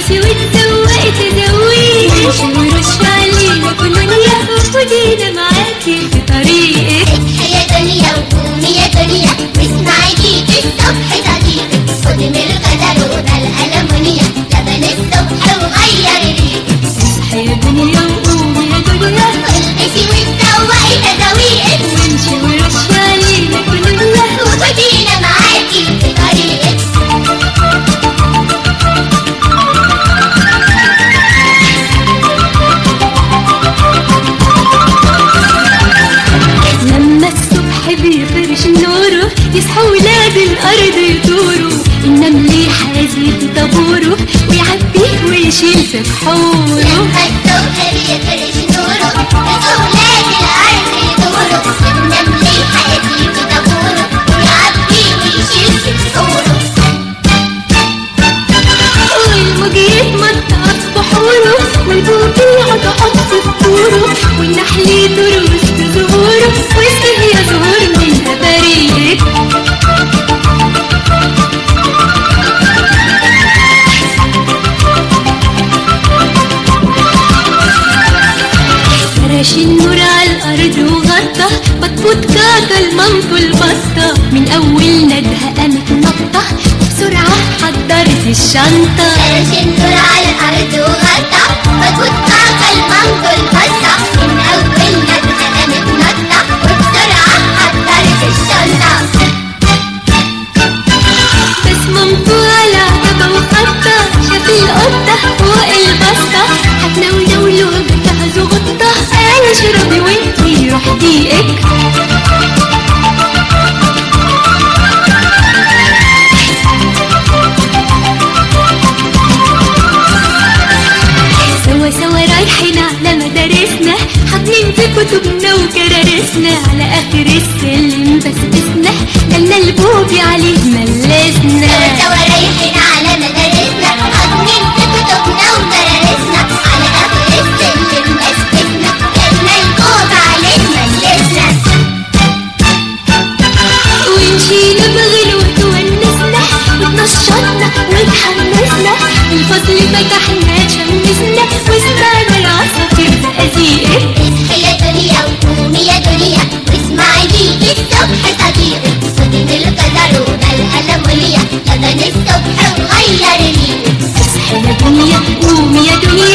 البسي وتزوقي تزوقي، امشي ورش علينا كلنا وخدينا معاكي في طريقك. اصحي يا دنيا وقومي يا دنيا واسمعي ديك الصبح صديقك، خدي من القدر وده الألمونيا لبن الصبح وغيري ريقك. اصحي يا دنيا وقومي يا دنيا والبسي وتزوقي تزويقك، وامشي ورش علينا كلنا وخدينا معاكي في طريقك. لما الصبح بيفرش نوره يصحى ولاد الارض يدوروا، النمل يحازي في طابوره ويعبيه ويشيل في بحوره. لما الصبح بيفرش نوره أولاد الأرض يدوروا، النمل يحازي في طابوره ويعبي ويشيل في بحوره. والموج يتمطع في بحوره والبوق يقعد في فطوره، والنحل يدور وسط زهوره واسقيه يا زهور من بريقك. فرش النور على الارض وغطى بطبوط كاكا المامكو البسطة، من اول ندهة قامت نطة وبسرعة حضرت الشنطة. فرش النور على الأرض وغطى بطبوط كاكا المامكو البسطة، من أول ندهة قامت نطة وبسرعة حضرت الشنطة. بس مامته على عتبة وخطة شاف القطة فوق البسطة، هتنونوله بجهز وغطة، قال اشربي وانتي روح دقيقك. سوا سوا رايحين على مدارسنا، حاطين في كتبنا وكرارسنا، على اخر السلم بسبسنا جالنا البوبي عليه ملسنا. سوا رايحين على مدارسنا، حاطين في كتبنا وكرارسنا، على آخر السلم بسبسنا جالنا البوب عليه ملسنا. ونشيل بغلوة وتونسنا وتنشطنا وتحمسنا، الفصل فتحنا شمسنا وسمعنا العصافير بأزيقك. اصحي يا دنيا وقومي يا دنيا واسمعي ديك الصبح صديقك، خدي من القدر وده الألمونيا لبن الصبح وغيري ريقك. اصحي يا دنيا قومي يا دنيا